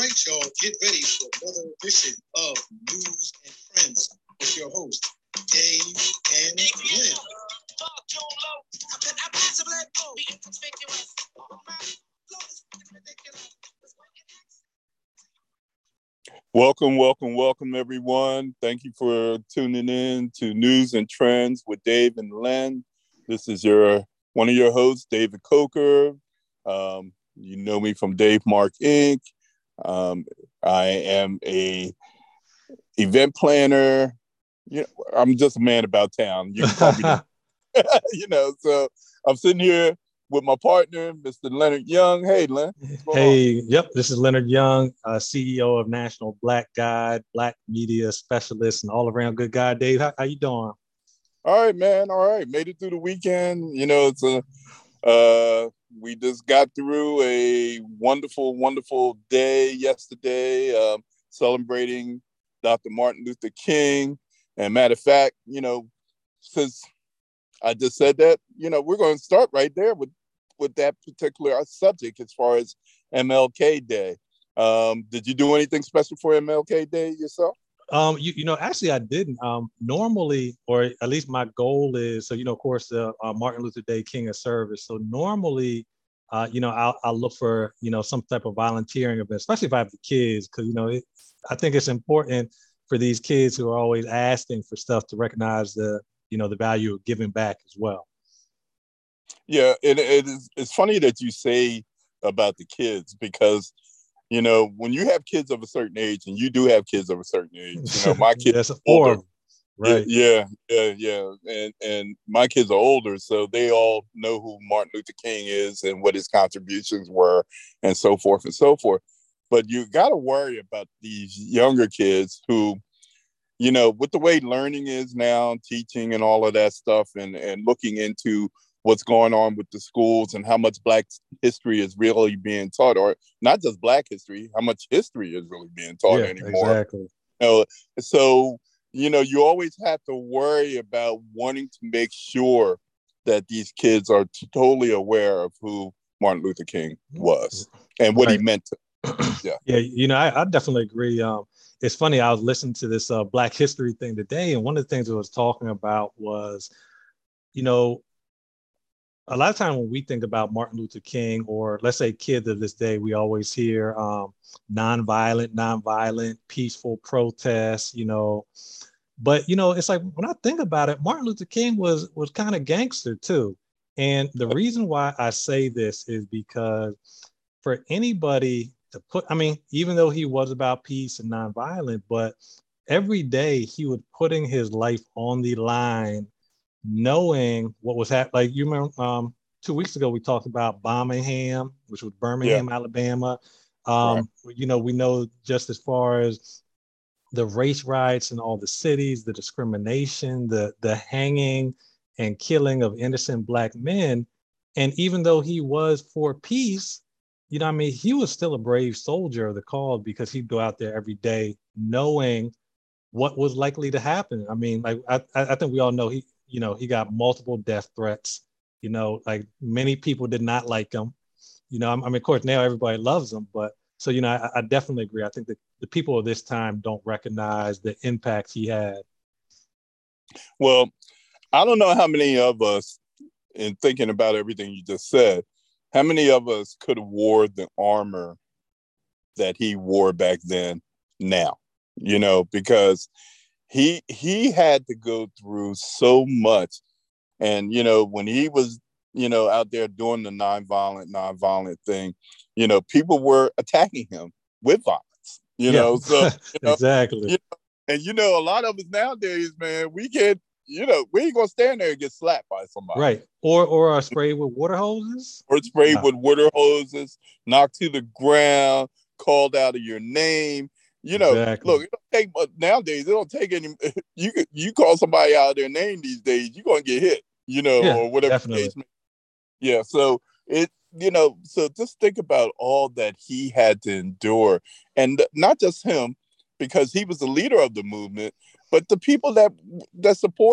right, y'all, get ready for another edition of News and Trends with your host, Dave and Lynn. Welcome, everyone. Thank you for tuning in to News and Trends with Dave and Len. This is one of your hosts, David Coker. You know me from Dave Mark Inc. I am a event planner. I'm just a man about town. You can call me that. So I'm sitting here with my partner, Mr. Leonard Young. Hey, Len. Hey, yep. This is Leonard Young, CEO of National Black Guide, Black Media Specialist, and all around good guy. Dave, how you doing? All right, man. All right. Made it through the weekend. We just got through a wonderful day yesterday, celebrating Dr. Martin Luther King. And matter of fact, since I just said that, we're going to start right there with that particular subject as far as MLK Day. Did you do anything special for MLK Day yourself? Actually I didn't. Normally, or at least my goal is, of course, the Martin Luther Day King of Service. So normally, I'll look for, some type of volunteering event, especially if I have the kids, because, I think it's important for these kids who are always asking for stuff to recognize the value of giving back as well. Yeah, it's funny that you say about the kids, because when you have kids of a certain age, and you do have kids of a certain age, my kids are older, right? Yeah. And my kids are older, so they all know who Martin Luther King is and what his contributions were, and so forth and so forth. But you got to worry about these younger kids who, with the way learning is now, teaching and all of that stuff, and looking into what's going on with the schools and how much Black history is really being taught, or not just Black history, how much history is really being taught anymore. Exactly. So, you always have to worry about wanting to make sure that these kids are totally aware of who Martin Luther King was and what he meant to. Yeah, I definitely agree. It's funny, I was listening to this Black history thing today, and one of the things it was talking about was, a lot of times when we think about Martin Luther King, or let's say kids of this day, we always hear nonviolent, peaceful protests, But, it's like, when I think about it, Martin Luther King was kind of gangster too. And the reason why I say this is because for anybody to even though he was about peace and nonviolent, but every day he was putting his life on the line, knowing what was happening. Like, you remember 2 weeks ago, we talked about Birmingham, which was Birmingham, Alabama. We know just as far as the race riots in all the cities, the discrimination, the hanging and killing of innocent Black men. And even though he was for peace, he was still a brave soldier of the cause, because he'd go out there every day knowing what was likely to happen. I think we all know he got multiple death threats. Like, many people did not like him. Of course, now everybody loves him, but so, I definitely agree. I think that the people of this time don't recognize the impact he had. Well, I don't know how many of us, in thinking about everything you just said, how many of us could have wore the armor that he wore back then now, because he had to go through so much. And, when he was, out there doing the nonviolent thing, people were attacking him with violence, so, exactly. And, a lot of us nowadays, man, we ain't gonna stand there and get slapped by somebody. Right. Or sprayed with water hoses. Or sprayed with water hoses, knocked to the ground, called out of your name. Exactly. Look, nowadays, it don't take any, you call somebody out of their name these days, you're gonna get hit, or whatever case. Yeah. So so just think about all that he had to endure, and not just him, because he was the leader of the movement, but the people that supported him.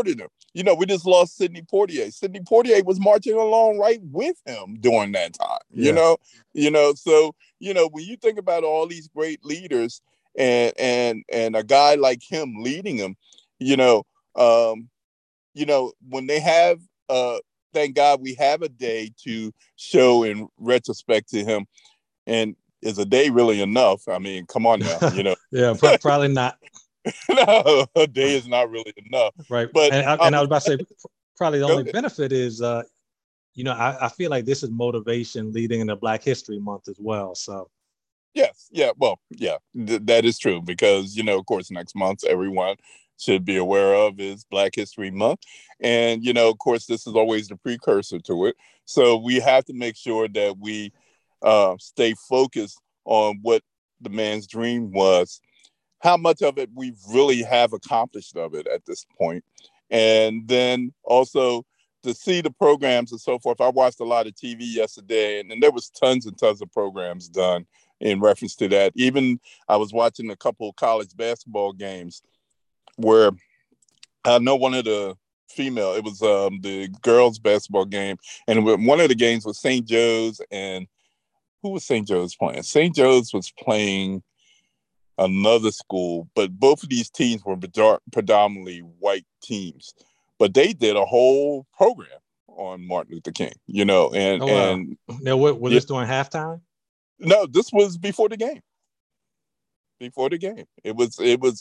we just lost Sidney Poitier. Sidney Poitier was marching along right with him during that time. Yeah. So when you think about all these great leaders and a guy like him leading them, um, when they have thank God we have a day to show in retrospect to him. And is a day really enough? I mean, come on now, Yeah, probably not. No, a day is not really enough. Right. But And I was about to say, probably the only ahead. benefit is, I feel like this is motivation leading into Black History Month as well. So. Yes. Yeah. Well, yeah, that is true because, of course, next month, everyone should be aware of is Black History Month. And, of course, this is always the precursor to it. So we have to make sure that we stay focused on what the man's dream was, how much of it we really have accomplished of it at this point. And then also to see the programs and so forth. I watched a lot of TV yesterday and there was tons and tons of programs done in reference to that. Even I was watching a couple of college basketball games where I know one of the it was the girls basketball game. And one of the games was St. Joe's, and who was St. Joe's playing? St. Joe's was playing another school, but both of these teams were predominantly white teams. But they did a whole program on Martin Luther King, and Oh, wow. and now, was this during halftime? No, this was before the game. It was it was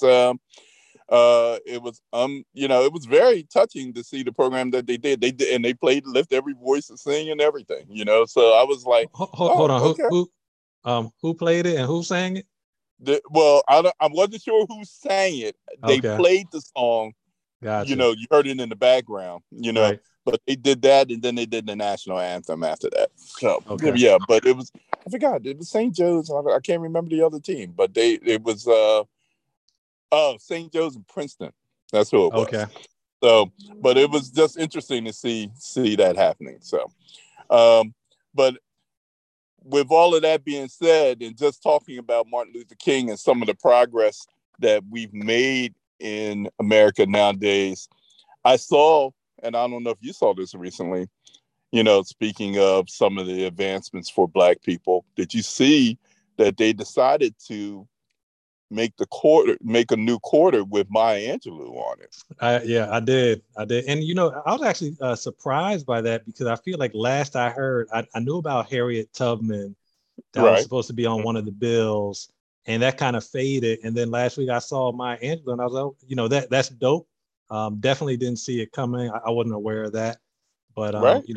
it was very touching to see the program that they did. They did, and they played Lift Every Voice and Sing and everything, So I was like, hold on, okay. Who played it and who sang it? I wasn't sure who sang it. They Okay. played the song. Gotcha. You heard it in the background, Right. but they did that, and then they did the national anthem after that. So, okay. Yeah, but I forgot, it was St. Joe's. I can't remember the other team, but it was, St. Joe's and Princeton. That's who it was. Okay. So, but it was just interesting to see that happening. So, but with all of that being said, and just talking about Martin Luther King and some of the progress that we've made in America nowadays, I saw, and I don't know if you saw this recently, speaking of some of the advancements for Black people, did you see that they decided to make a new quarter with Maya Angelou on it? I did. And, I was actually surprised by that because I feel like last I heard, I knew about Harriet Tubman that was supposed to be on one of the bills, and that kind of faded. And then last week I saw Maya Angelou, and I was like, that's dope. Definitely didn't see it coming. I wasn't aware of that. But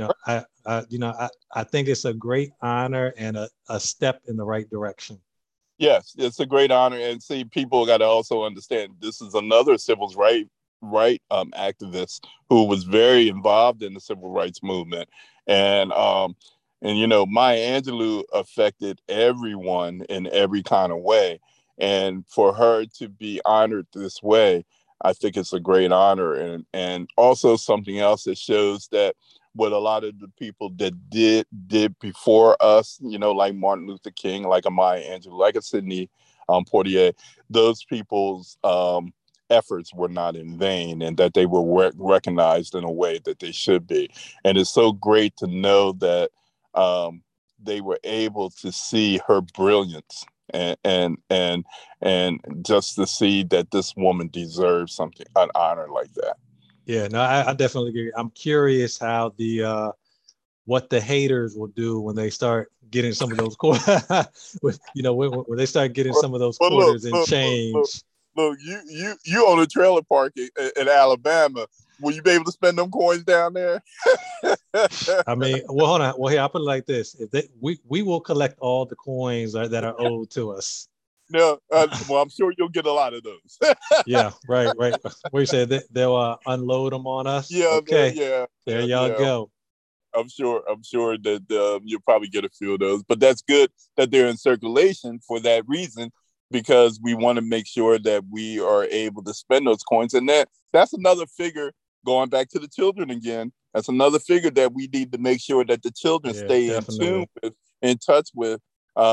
I think it's a great honor and a step in the right direction. Yes, it's a great honor, and see, people got to also understand this is another civil rights activist who was very involved in the civil rights movement, and Maya Angelou affected everyone in every kind of way, and for her to be honored this way, I think it's a great honor, and also something else that shows that what a lot of the people that did before us, like Martin Luther King, like a Maya Angelou, like a Sidney Poitier, those people's efforts were not in vain, and that they were recognized in a way that they should be. And it's so great to know that they were able to see her brilliance and just to see that this woman deserves an honor like that. Yeah, no, I definitely agree. I'm curious how what the haters will do when they start getting some of those when they start getting some of those quarters and change. Look, you own a trailer park in Alabama. Will you be able to spend them coins down there? I mean, well, hold on. Well, here, I'll put it like this: we will collect all the coins that are owed to us. No, well, I'm sure you'll get a lot of those. Yeah, right. What you said, they'll unload them on us. Yeah, okay. There y'all go. I'm sure that you'll probably get a few of those, but that's good that they're in circulation for that reason, because we want to make sure that we are able to spend those coins. And that's another figure, going back to the children again, that's another figure that we need to make sure that the children stay definitely in tune with, in touch with.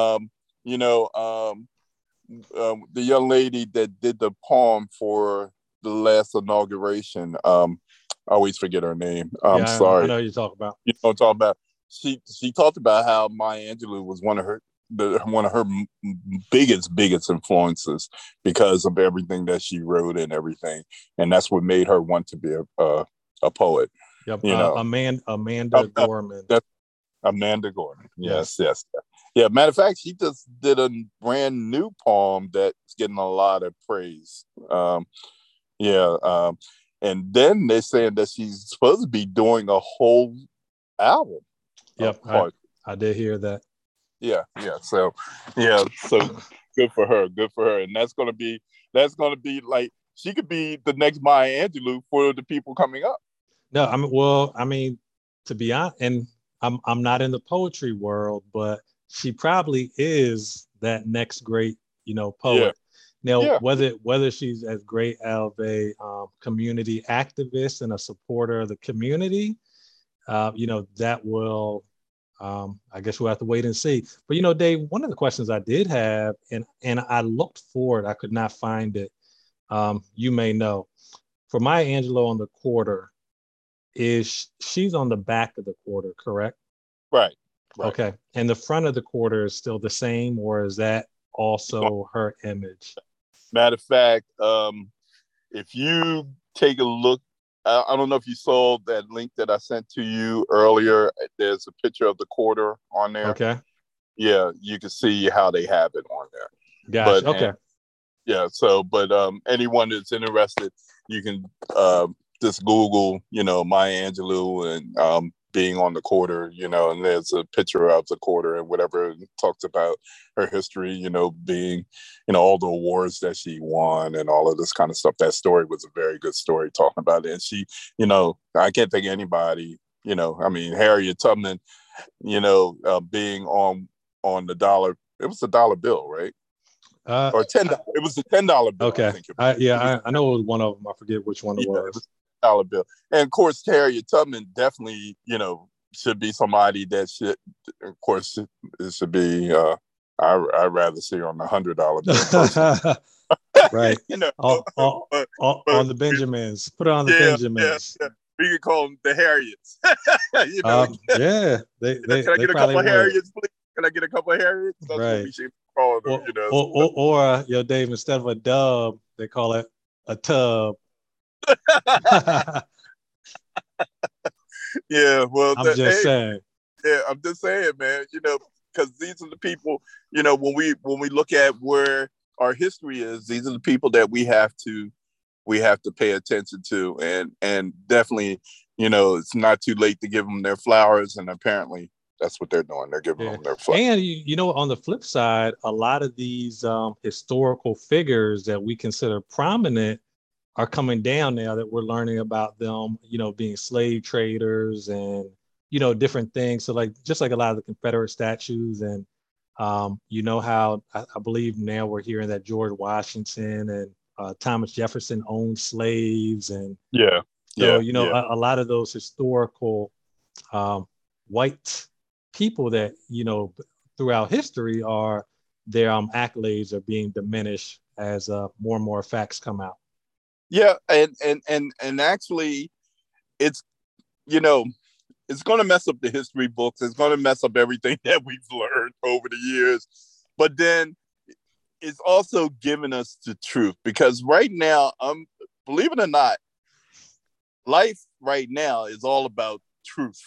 The young lady that did the poem for the last inauguration, I always forget her name. I'm Yeah, sorry. I know you're talking about. You know what I'm talking about? She talked about how Maya Angelou was one of her biggest influences because of everything that she wrote and everything, and that's what made her want to be a poet. Yep, You know, Amanda Gorman. That's Amanda Gorman. Yes. Yes. Yeah. Matter of fact, she just did a brand new poem that's getting a lot of praise. Yeah. And then they're saying that she's supposed to be doing a whole album. Yep, I did hear that. Yeah. So good for her. Good for her. And that's gonna be like she could be the next Maya Angelou for the people coming up. No, I mean, to be honest, and I'm not in the poetry world, but she probably is that next great, poet. Now, Yeah. whether she's as great of a community activist and a supporter of the community, that will, I guess we'll have to wait and see. But Dave, one of the questions I did have, and I looked for it, I could not find it. You may know, for Maya Angelou on the quarter, she's on the back of the quarter, correct? Right. Okay, and the front of the quarter is still the same, or is that also her image? Matter of fact, if you take a look, I don't know if you saw that link that I sent to you earlier. There's a picture of the quarter on there. Okay. Yeah, you can see how they have it on there. Gotcha. Okay. But anyone that's interested, you can just Google, Maya Angelou and being on the quarter, and there's a picture of the quarter and whatever. It talks about her history, being, all the awards that she won and all of this kind of stuff. That story was a very good story talking about it. And she, I can't think of anybody, Harriet Tubman, being on the dollar. It was a dollar bill, right? Or $10. It was a $10 bill. Okay. I know it was one of them. I forget which one it was. It was $10 bill. And of course, Harriet Tubman definitely, should be somebody that should, of course, it should be. I'd rather see her on the $100 bill. Right. On the Benjamins. Put it on the Benjamins. Yeah. We could call them the Harriets. Yeah. Can I get a couple of Harriets, please? Can I get a couple of Harriets? That's right. what we should call them. Or Dave, instead of a dub, they call it a tub. Yeah, well, I'm just saying. Yeah, I'm just saying, man. Because these are the people. When we look at where our history is, these are the people that we have to pay attention to, and definitely, it's not too late to give them their flowers, and apparently that's what they're doing. They're giving them their flowers. And on the flip side, a lot of these historical figures that we consider prominent are coming down now that we're learning about them, being slave traders and, different things. So just like a lot of the Confederate statues and, how I believe now we're hearing that George Washington and Thomas Jefferson owned slaves. And a lot of those historical white people that, throughout history their accolades are being diminished as more and more facts come out. Yeah, and actually, it's it's going to mess up the history books. It's going to mess up everything that we've learned over the years. But then it's also giving us the truth, because right now, believe it or not, life right now is all about truth.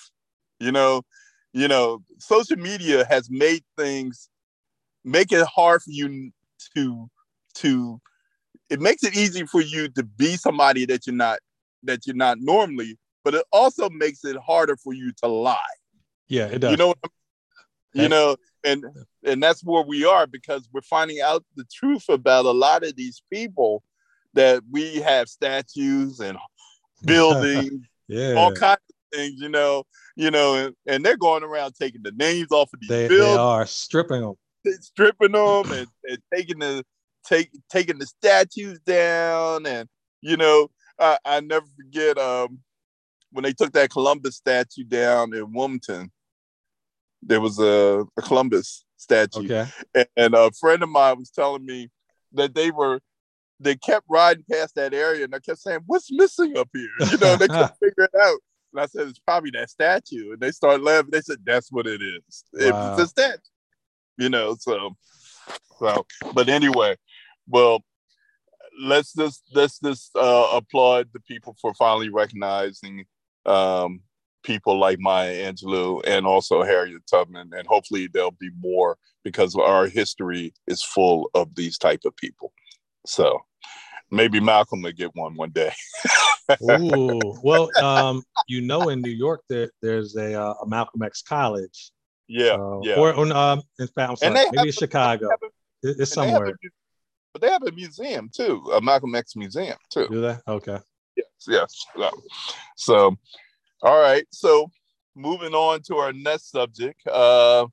Social media has make it hard for you to. It makes it easy for you to be somebody that you're not normally, but it also makes it harder for you to lie. Yeah, it does. You know what I mean? And that's where we are, because we're finding out the truth about a lot of these people that we have statues and buildings, all kinds of things, and they're going around taking the names off of these buildings. They are stripping them and taking the statues down. And I never forget when they took that Columbus statue down in Wilmington. There was a Columbus statue, and a friend of mine was telling me that they were they kept riding past that area, and I kept saying, "What's missing up here?" You know, they couldn't figure it out. And I said, "It's probably that statue." And they started laughing. They said, "That's what it is. Wow. It's a statue." You know, so. But anyway, well, let's just applaud the people for finally recognizing people like Maya Angelou and also Harriet Tubman, and hopefully there'll be more because our history is full of these type of people. So maybe Malcolm will get one day. Ooh, well, in New York there's a Malcolm X College. Yeah, so, yeah. Or in fact, I'm sorry, maybe it's Chicago. It's somewhere. But they have a museum too, a Malcolm X museum too. Do they? Okay. Yes. So, all right. So, moving on to our next subject, kind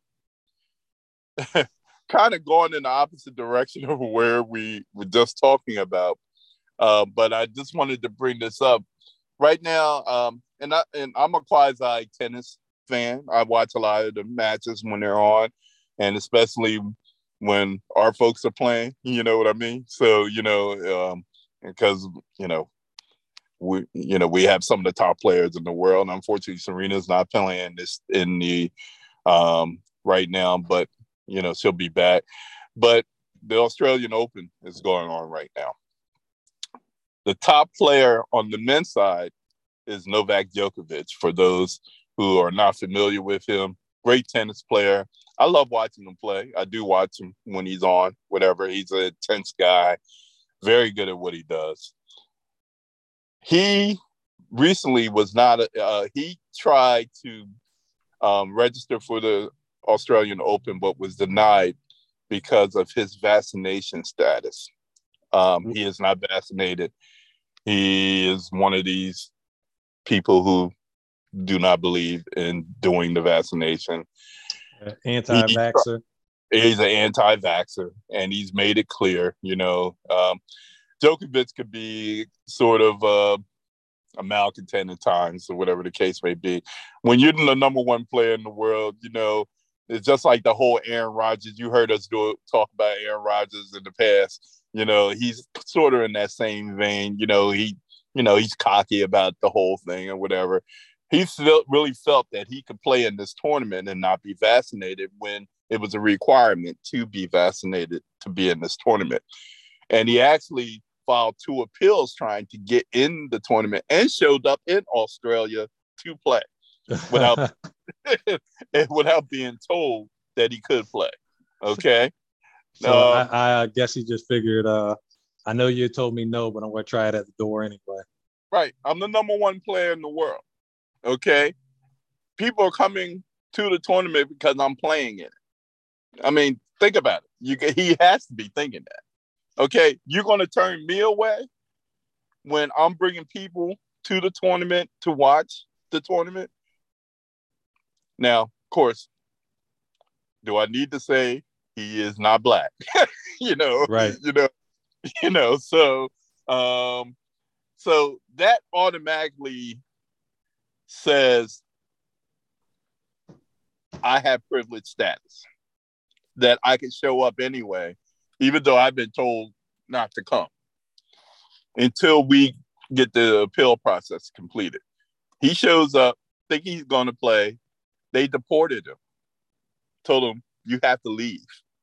of going in the opposite direction of where we were just talking about. But I just wanted to bring this up right now. And I'm a quasi tennis fan. I watch a lot of the matches when they're on, and especially when our folks are playing, you know what I mean? So, because, we have some of the top players in the world. Unfortunately, Serena's not playing this in the right now, but, she'll be back. But the Australian Open is going on right now. The top player on the men's side is Novak Djokovic, for those who are not familiar with him. Great tennis player. I love watching him play. I do watch him when he's on, whatever. He's an intense guy, very good at what he does. He recently was not, he tried to register for the Australian Open, but was denied because of his vaccination status. He is not vaccinated. He is one of these people who do not believe in doing the vaccination. Anti-vaxxer. He's an anti-vaxxer, and he's made it clear, Djokovic could be sort of a malcontent at times, or whatever the case may be. When you're the number one player in the world, it's just like the whole Aaron Rodgers. You heard us talk about Aaron Rodgers in the past. He's sort of in that same vein. He's cocky about the whole thing or whatever. He really felt that he could play in this tournament and not be vaccinated when it was a requirement to be vaccinated to be in this tournament. And he actually filed 2 appeals trying to get in the tournament and showed up in Australia to play without being told that he could play. Okay. So I guess he just figured, I know you told me no, but I'm going to try it at the door anyway. Right. I'm the number one player in the world. Okay. People are coming to the tournament because I'm playing in it. I mean, think about it. He has to be thinking that. Okay. You're going to turn me away when I'm bringing people to the tournament to watch the tournament? Now, of course, do I need to say he is not black? Right. So that automatically says I have privileged status, that I can show up anyway, even though I've been told not to come until we get the appeal process completed. He shows up, think he's going to play. They deported him, told him, you have to leave,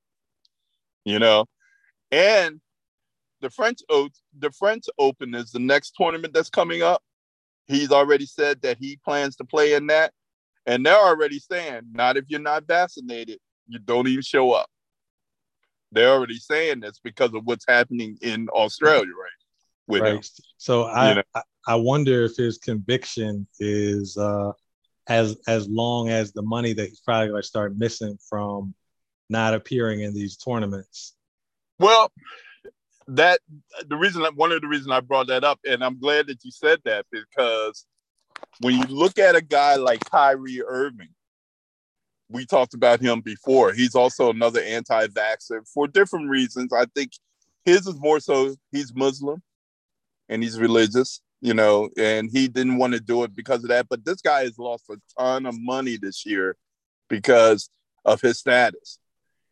and the French Open is the next tournament that's coming up. He's already said that he plans to play in that. And they're already saying, not if you're not vaccinated, you don't even show up. They're already saying this because of what's happening in Australia, right? Him. So I wonder if his conviction is as long as the money that he's probably going to start missing from not appearing in these tournaments. Well, one of the reasons I brought that up, and I'm glad that you said that, because when you look at a guy like Kyrie Irving, we talked about him before. He's also another anti-vaxxer for different reasons. I think his is more so he's Muslim and he's religious, and he didn't want to do it because of that. But this guy has lost a ton of money this year because of his status.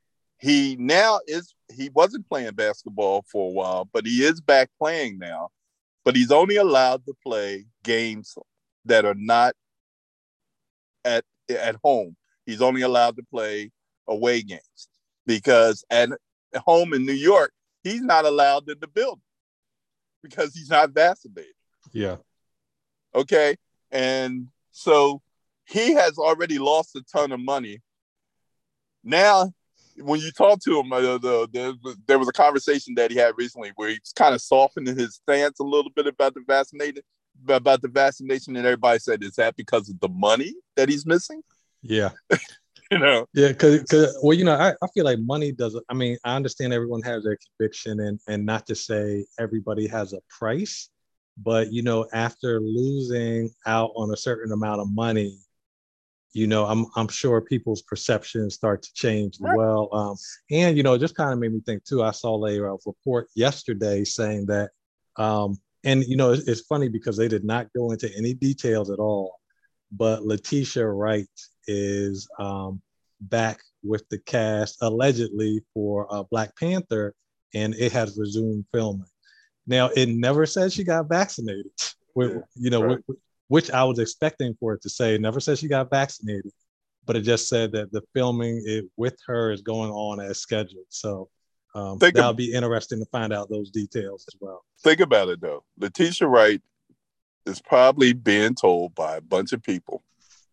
he wasn't playing basketball for a while, but he is back playing now. But he's only allowed to play games that are not at home. He's only allowed to play away games because at home in New York, he's not allowed in the building because he's not vaccinated. Yeah. Okay. And so he has already lost a ton of money. Now, when you talk to him, there was a conversation that he had recently where he's kind of softening his stance a little bit about the vaccination, and everybody said, "Is that because of the money that he's missing?" Yeah, Yeah, because I feel like money doesn't. I mean, I understand everyone has their conviction, and not to say everybody has a price, but after losing out on a certain amount of money, I'm sure people's perceptions start to change as well. And it just kind of made me think too. I saw a report yesterday saying that, and it's funny because they did not go into any details at all, but Letitia Wright is back with the cast allegedly for Black Panther, and it has resumed filming. Now, it never said she got vaccinated. Which I was expecting for it to say. It never said she got vaccinated, but it just said that the filming with her is going on as scheduled. So that'll be interesting to find out those details as well. Think about it, though. Letitia Wright is probably being told by a bunch of people,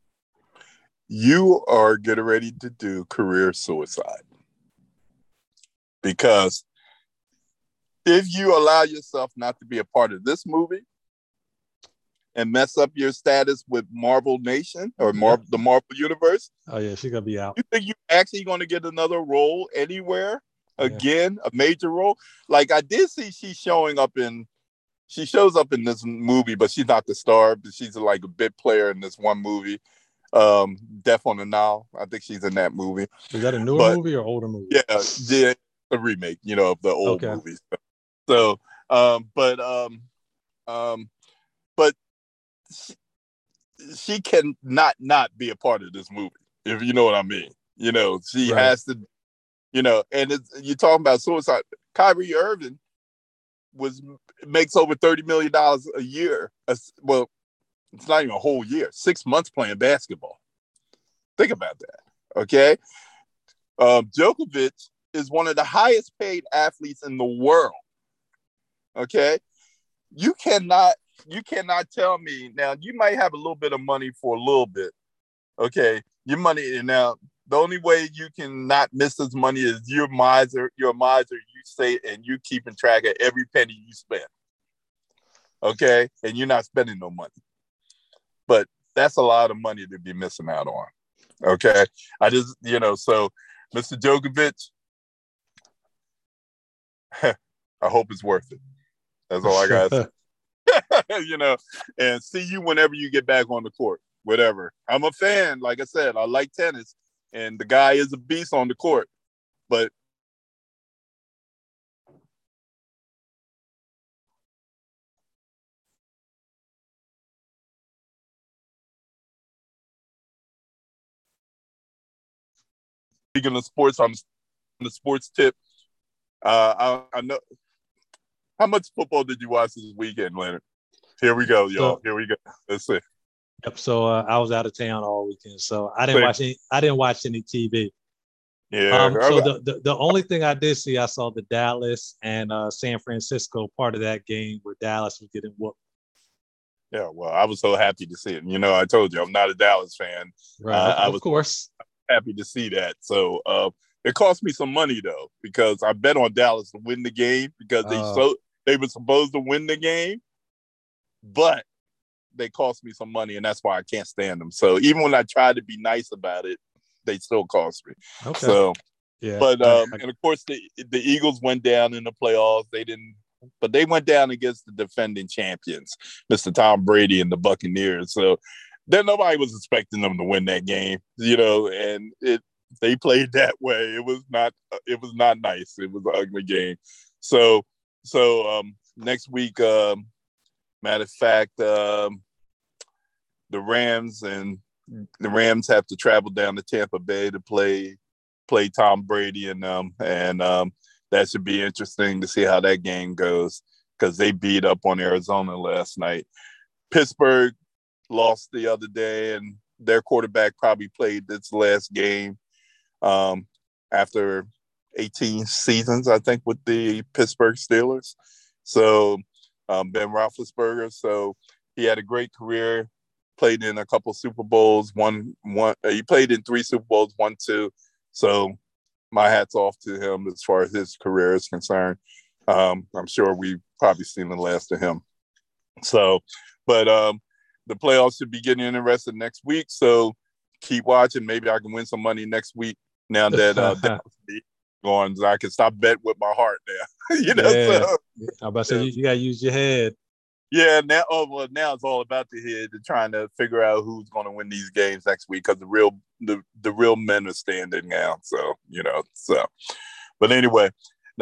you are getting ready to do career suicide. Because if you allow yourself not to be a part of this movie, and mess up your status with Marvel Nation or the Marvel Universe. Oh yeah, she's gonna be out. You think you're actually going to get another role anywhere again, a major role? Like I did see she shows up in this movie, but she's not the star. But she's like a bit player in this one movie, Death on the Nile. I think she's in that movie. Is that a newer movie or older movie? Yeah, a remake, of the old movies. So, but she can not be a part of this movie, if you know what I mean. She has to, and you're talking about suicide. Kyrie Irving makes over $30 million a year. Well, it's not even a whole year, 6 months playing basketball. Think about that. Okay. Djokovic is one of the highest paid athletes in the world. Okay. You cannot tell me now. You might have a little bit of money for a little bit. Okay. Your money. Now, the only way you can not miss this money is you're a miser. You say, and you keeping track of every penny you spend. Okay. And you're not spending no money. But that's a lot of money to be missing out on. Okay. I just, so Mr. Djokovic, I hope it's worth it. That's all I got to say. And see you whenever you get back on the court, whatever. I'm a fan. Like I said, I like tennis, and the guy is a beast on the court. But speaking of sports, I'm the sports tip. I know. How much football did you watch this weekend, Leonard? Here we go, y'all. Here we go. Let's see. Yep. So I was out of town all weekend, so I didn't watch any TV. Yeah. So the only thing I did see, I saw the Dallas and San Francisco part of that game where Dallas was getting whooped. Yeah. Well, I was so happy to see it. I told you I'm not a Dallas fan. Right. Of course. Happy to see that. So it cost me some money though, because I bet on Dallas to win the game because they were supposed to win the game, but they cost me some money, and that's why I can't stand them. So even when I try to be nice about it, they still cost me. Okay. So yeah, but and of course the Eagles went down in the playoffs. But they went down against the defending champions, Mr. Tom Brady and the Buccaneers. So then nobody was expecting them to win that game, and they played that way. It was not nice. It was an ugly game. So next week, matter of fact, the Rams have to travel down to Tampa Bay to play play Tom Brady and them, and that should be interesting to see how that game goes because they beat up on Arizona last night. Pittsburgh lost the other day, and their quarterback probably played this last game after 18 seasons, I think, with the Pittsburgh Steelers. So Ben Roethlisberger. So he had a great career. Played in a couple Super Bowls. He played in 3 Super Bowls, 1, 2. So my hat's off to him as far as his career is concerned. I'm sure we've probably seen the last of him. So, but the playoffs should be getting interested next week. So keep watching. Maybe I can win some money next week now that Dallas is going. I can stop betting with my heart now. Yeah. So, I'm about to say you got to use your head. Yeah, now it's all about the head and trying to figure out who's going to win these games next week because the real men are standing now. So but anyway,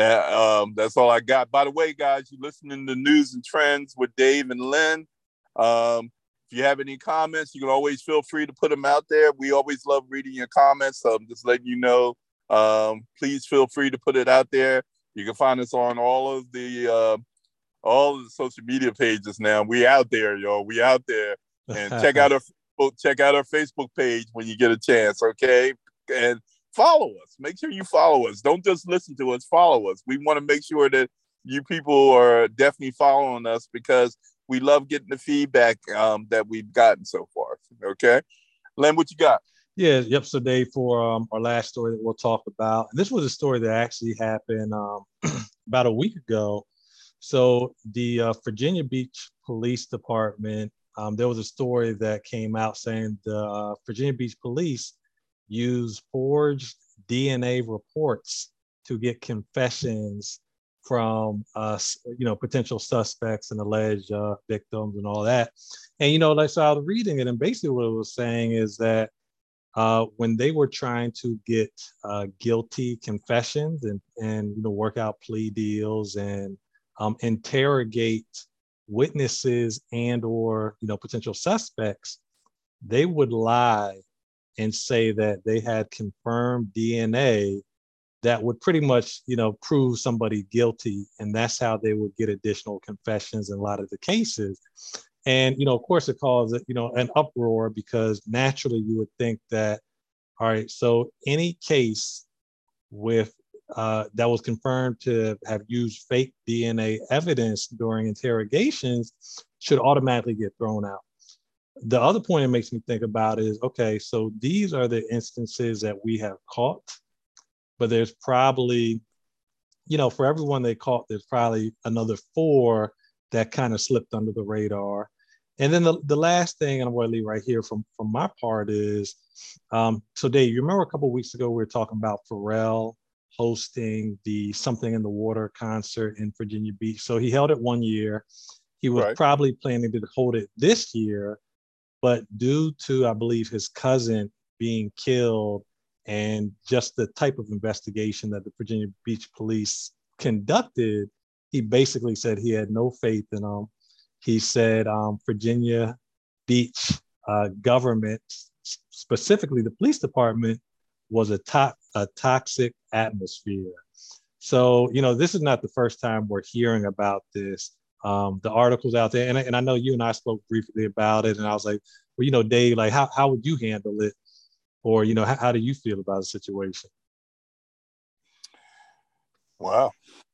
now that's all I got. By the way, guys, you're listening to News and Trends with Dave and Lynn. If you have any comments, you can always feel free to put them out there. We always love reading your comments. So I'm just letting you know. Please feel free to put it out there. You can find us on all of the social media pages now. We out there, y'all. We out there. And check out our Facebook page when you get a chance, okay? And follow us. Make sure you follow us. Don't just listen to us, follow us. We want to make sure that you people are definitely following us because we love getting the feedback that we've gotten so far. Okay? Len, what you got? Yeah, yep. So Dave, for our last story that we'll talk about, this was a story that actually happened about a week ago. So the Virginia Beach Police Department, there was a story that came out saying the Virginia Beach Police used forged DNA reports to get confessions from potential suspects and alleged victims and all that. And so I was reading it, and basically what it was saying is that when they were trying to get guilty confessions and work out plea deals and interrogate witnesses and or potential suspects, they would lie and say that they had confirmed DNA that would pretty much prove somebody guilty, and that's how they would get additional confessions in a lot of the cases. And of course it caused an uproar because naturally you would think that, all right, so any case with that was confirmed to have used fake DNA evidence during interrogations should automatically get thrown out. The other point it makes me think about is, okay, so these are the instances that we have caught, but there's probably, for everyone they caught, there's probably another 4 that kind of slipped under the radar. And then the last thing, and I'm going to leave right here from my part is, so Dave, you remember a couple of weeks ago, we were talking about Pharrell hosting the Something in the Water concert in Virginia Beach. So he held it 1 year. He was probably planning to hold it this year, but due to, I believe, his cousin being killed and just the type of investigation that the Virginia Beach Police conducted, he basically said he had no faith in them. He said Virginia Beach government, specifically the police department, was a toxic atmosphere. So, this is not the first time we're hearing about this. The articles out there, and I know you and I spoke briefly about it, and I was like, well, Dave, like, how would you handle it? Or, how do you feel about the situation? Wow.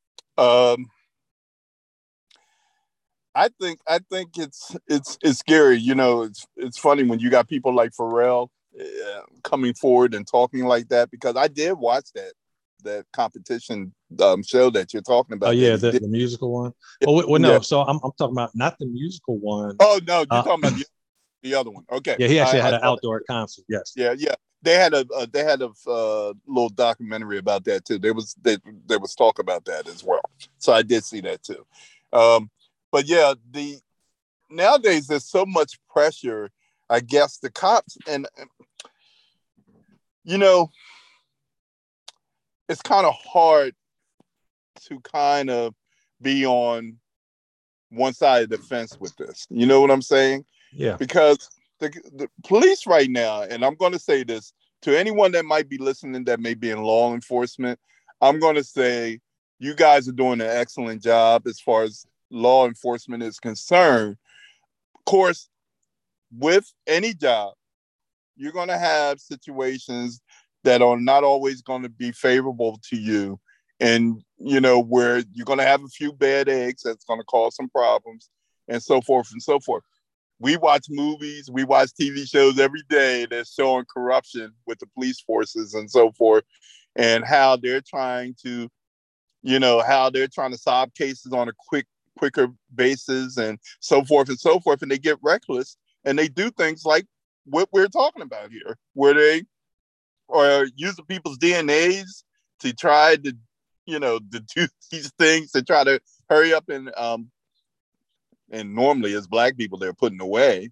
I think it's scary. It's funny when you got people like Pharrell coming forward and talking like that, because I did watch that competition show that you're talking about. Oh yeah, the musical one. Oh no, so I'm talking about not the musical one. Oh no, you're talking about the other one. Okay. Yeah, he actually had an outdoor concert. Yes. Yeah. They had a little documentary about that too. There was talk about that as well. So I did see that too. But yeah, nowadays there's so much pressure. I guess the cops and it's kind of hard to kind of be on one side of the fence with this. You know what I'm saying? Yeah. Because the police right now, and I'm going to say this, to anyone that might be listening that may be in law enforcement, I'm going to say you guys are doing an excellent job as far as law enforcement is concerned. Of course, with any job, you're going to have situations that are not always going to be favorable to you. And, where you're going to have a few bad eggs that's going to cause some problems and so forth and so forth. We watch movies, we watch TV shows every day that's showing corruption with the police forces and so forth, and how they're trying to, solve cases on a quicker basis and so forth and so forth. And they get reckless and they do things like what we're talking about here, where they are using people's DNAs to try to, to do these things to try to hurry up and normally as Black people they're putting away,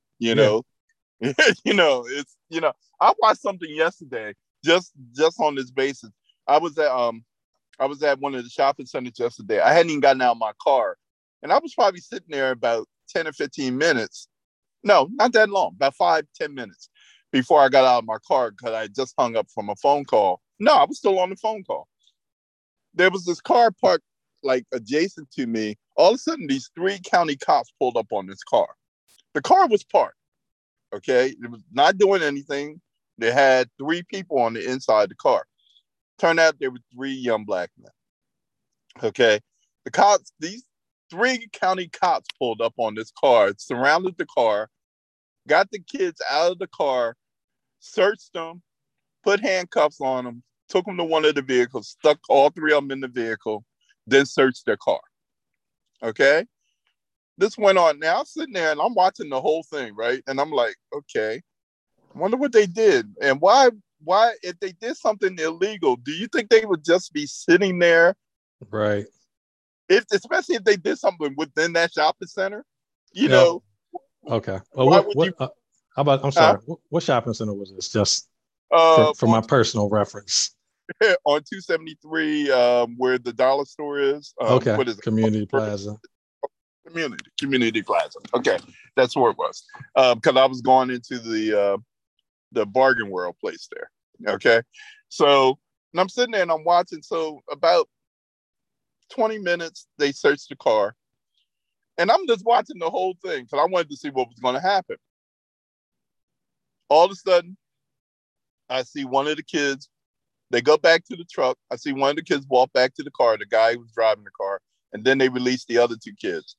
I watched something yesterday just on this basis. I was at one of the shopping centers yesterday. I hadn't even gotten out of my car, and I was probably sitting there about 10 or 15 minutes. No, not that long, about 5-10 minutes before I got out of my car because I just hung up from a phone call. No, I was still on the phone call. There was this car parked like adjacent to me. All of a sudden, these 3 county cops pulled up on this car. The car was parked, okay? It was not doing anything. They had 3 people on the inside of the car. Turned out there were 3 young Black men, okay? The cops, these 3 county cops pulled up on this car, surrounded the car, got the kids out of the car, searched them, put handcuffs on them, took them to one of the vehicles, stuck all 3 of them in the vehicle, then searched their car. Okay? This went on. Now I'm sitting there and I'm watching the whole thing, right? And I'm like, okay, I wonder what they did. And why, if they did something illegal, do you think they would just be sitting there? Right. Especially if they did something within that shopping center, know. Okay. Well, I'm sorry. What shopping center was this? Just for my personal reference. On 273, where the dollar store is. Okay. What is it? Community Plaza. Community Plaza. Okay, that's where it was. Because I was going into the Bargain World place there. Okay, so and I'm sitting there and I'm watching. So about 20 minutes, they searched the car, and I'm just watching the whole thing because I wanted to see what was going to happen. All of a sudden, I see one of the kids. They go back to the truck. I see one of the kids walk back to the car, the guy who was driving the car, and then they release the other 2 kids.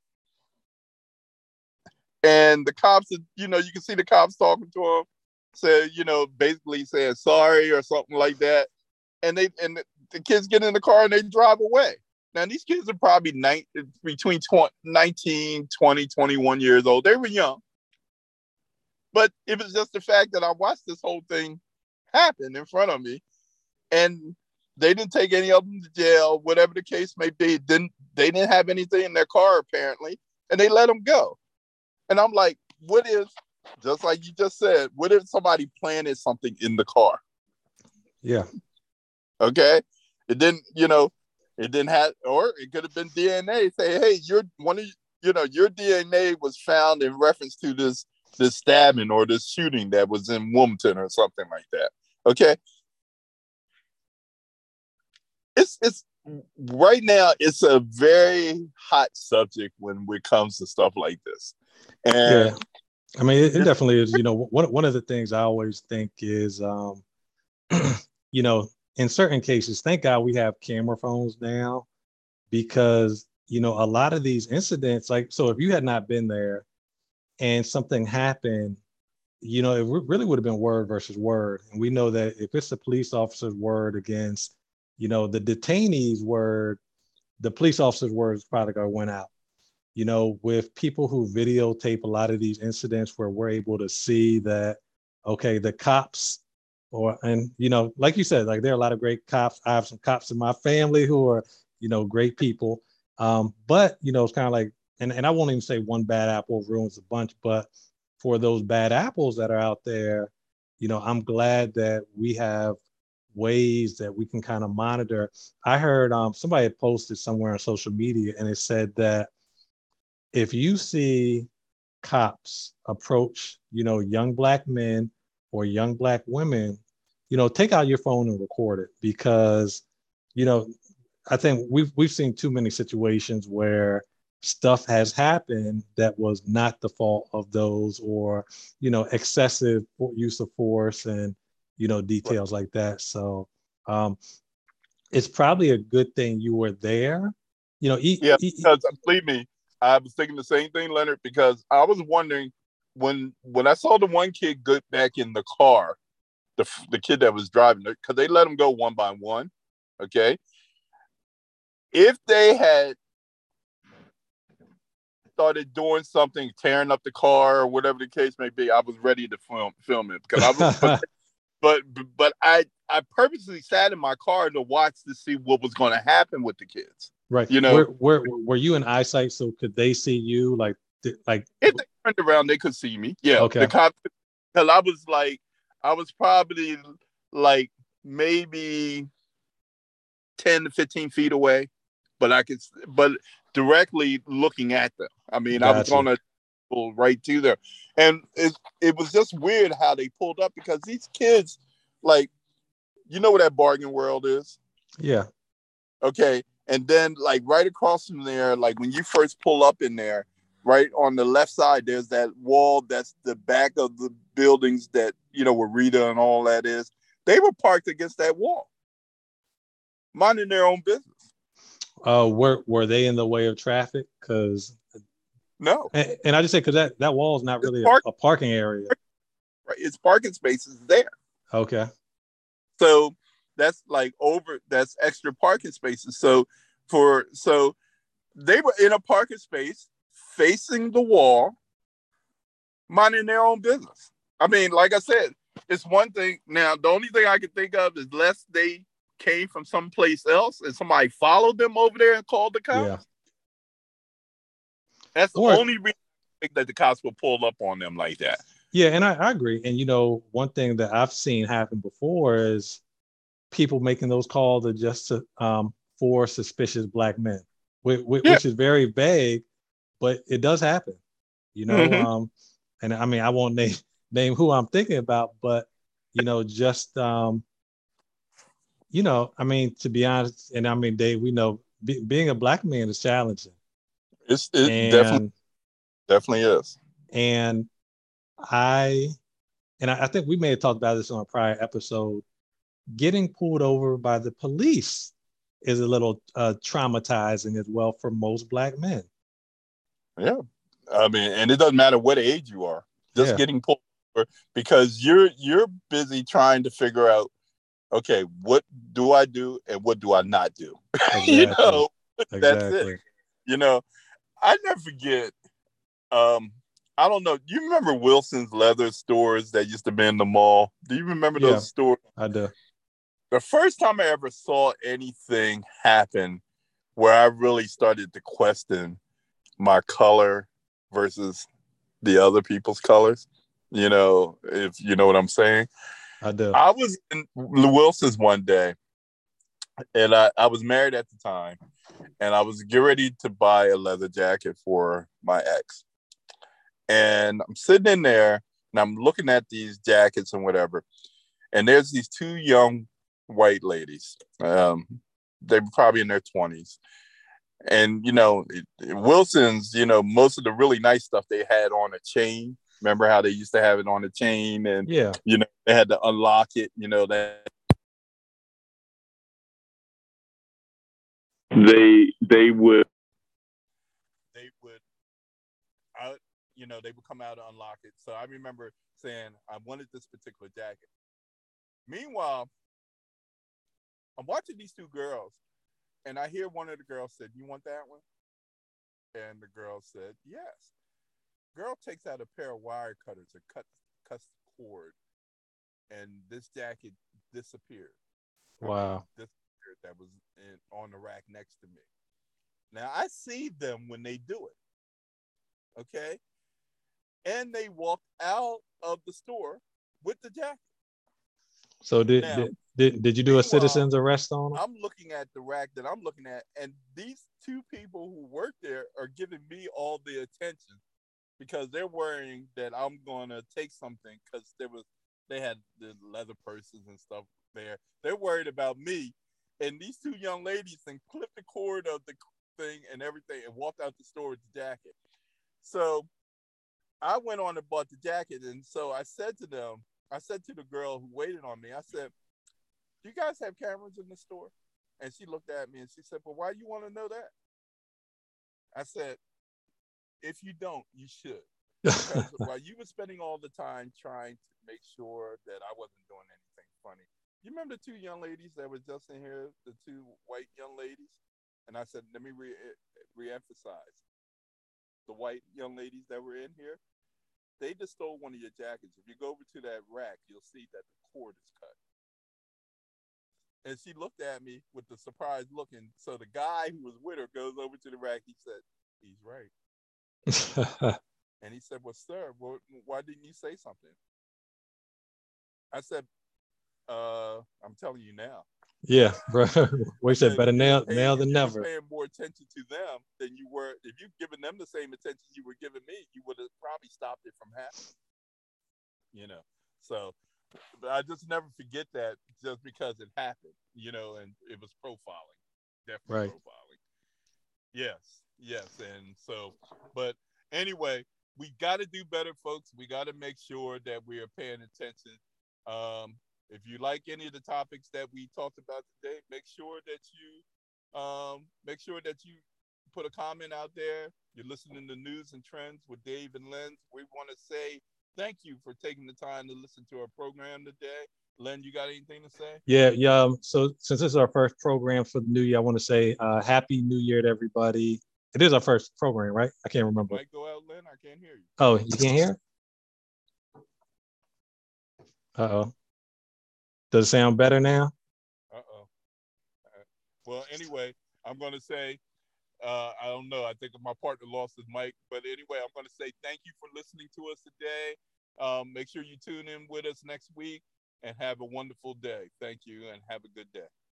And the cops, you can see the cops talking to him, say, basically saying sorry or something like that. And the kids get in the car and they drive away. Now, these kids are probably between 19, 20, 21 years old. They were young. But it was just the fact that I watched this whole thing happen in front of me. And they didn't take any of them to jail, whatever the case may be. They didn't have anything in their car, apparently, and they let them go. And I'm like, what if, just like you just said, what if somebody planted something in the car? Yeah. Okay. It didn't have, or it could have been DNA. Say, hey, your DNA was found in reference to this stabbing or this shooting that was in Wilmington or something like that. Okay. It's right now, it's a very hot subject when it comes to stuff like this. And yeah, I mean, it definitely is. One of the things I always think is, in certain cases, thank God we have camera phones now, because, a lot of these incidents, so if you had not been there and something happened, it really would have been word versus word. And we know that if it's a police officer's word against, the detainee's word, the police officer's word is probably going to win out. With people who videotape a lot of these incidents where we're able to see that, okay, the cops like you said, like there are a lot of great cops. I have some cops in my family who are, great people. But, it's kind of like, and I won't even say one bad apple ruins a bunch, but for those bad apples that are out there, I'm glad that we have ways that we can kind of monitor. I heard somebody had posted somewhere on social media, and it said that if you see cops approach, young Black men or young Black women, take out your phone and record it, because, you know, I think we've seen too many situations where stuff has happened that was not the fault of those, or, excessive use of force, and, Right. details like that. So, um, it's probably a good thing you were there. Yeah, because believe me, I was thinking the same thing, Leonard, because I was wondering when I saw the one kid get back in the car, the kid that was driving it, because they let him go one by one. Okay. If they had started doing something, tearing up the car or whatever the case may be, I was ready to film it, because I was, but I purposely sat in my car to watch to see what was going to happen with the kids. Right. You know, Were you in eyesight? So could they see you? Like, if they turned around, they could see me. Yeah, the okay. cop, because I was probably like maybe 10 to 15 feet away, but directly looking at them. I mean, I was Gotcha. going to pull right to them. And it was just weird how they pulled up, because these kids, like, you know what that bargain world is? Yeah. Okay. And then, like, right across from there, like when you first pull up in there, right on the left side, there's that wall that's the back of the buildings that, where Rita and all that is. They were parked against that wall, minding their own business. Were they in the way of traffic? Because, No. and I just say, because that wall is not It's really park, a parking area. right? It's parking spaces there. Okay. So that's that's extra parking spaces. So they were in a parking space facing the wall, minding their own business. I mean, like I said, it's one thing. Now, the only thing I can think of is lest they came from someplace else and somebody followed them over there and called the cops. Yeah. That's the Or only reason I think that the cops will pull up on them like that. Yeah, and I agree. And one thing that I've seen happen before is people making those calls are just to, for suspicious black men, Yeah. which is very vague, but it does happen. Mm-hmm. And I mean, I won't name who I'm thinking about, but just I mean, to be honest, and I mean, Dave, we know being a black man is challenging, It and definitely is. and I I think we may have talked about this on a prior episode. Getting pulled over by the police is a little traumatizing as well for most black men. Yeah. I mean, and it doesn't matter what age you are, just Yeah. getting pulled over, because you're busy trying to figure out, okay, what do I do and what do I not do? Exactly. That's it. Exactly. I never forget. Um, I don't know. Do you remember Wilson's leather stores that used to be in the mall? Do you remember Yeah, those stores? I do. The first time I ever saw anything happen where I really started to question my color versus the other people's colors, if you know what I'm saying. I do. I was in Wilson's one day, and I was married at the time, and I was getting ready to buy a leather jacket for my ex. And I'm sitting in there, and I'm looking at these jackets and whatever. And there's these two young white ladies. They were probably in their 20s. And, Wilson's, most of the really nice stuff they had on a chain. Remember how they used to have it on a chain, and, Yeah. They had to unlock it, that. They would, I, they would come out and unlock it. So I remember saying, I wanted this particular jacket. Meanwhile, I'm watching these two girls, and I hear one of the girls said, "You want that one?" And the girl said, "Yes." Girl takes out a pair of wire cutters and cuts the cord, and this jacket disappeared. Wow. Disappeared. That was on the rack next to me. Now I see them when they do it. Okay, and they walked out of the store with the jacket. So Now, did you do a citizen's arrest on them? I'm looking at the rack that I'm looking at, and these two people who work there are giving me all the attention, because they're worrying that I'm going to take something, because there was They had the leather purses and stuff there. They're worried about me. And these two young ladies then clipped the cord of the thing and everything and walked out the store with the jacket. So I went on and bought the jacket. And so I said to them, I said to the girl who waited on me, I said, do you guys have cameras in the store? And she looked at me and she said, well, why do you want to know that? I said, if you don't, you should. Because while you were spending all the time trying to make sure that I wasn't doing anything funny, you remember the two young ladies that were just in here, the two white young ladies? And I said, let me re-emphasize. The white young ladies that were in here, they just stole one of your jackets. If you go over to that rack, you'll see that the cord is cut. And she looked at me with the surprised look. And so the guy who was with her goes over to the rack. He said, he's right. And he said, well, sir, why didn't you say something? I said, I'm telling you now. Yeah, bro. We said better now than never. You were paying more attention to them than you were. If you'd given them the same attention you were giving me, you would have probably stopped it from happening. You know, so I just never forget that just because it happened, you know, and it was profiling, definitely right. Profiling. Yes. And so, but anyway, we got to do better, folks. We got to make sure that we are paying attention. If you like any of the topics that we talked about today, make sure that you put a comment out there. You're listening to News and Trends with Dave and Len. We want to say thank you for taking the time to listen to our program today. Len, you got anything to say? Yeah. So since this is our first program for the new year, I want to say Happy New Year to everybody. It is our first program, right? I can't remember. Might go out, Len. I can't hear you. Oh, you can't hear? Uh-oh. Does it sound better now? Uh-oh. Well, anyway, I'm going to say, I don't know. I think my partner lost his mic. But anyway, I'm going to say thank you for listening to us today. Make sure you tune in with us next week and have a wonderful day. Thank you and have a good day.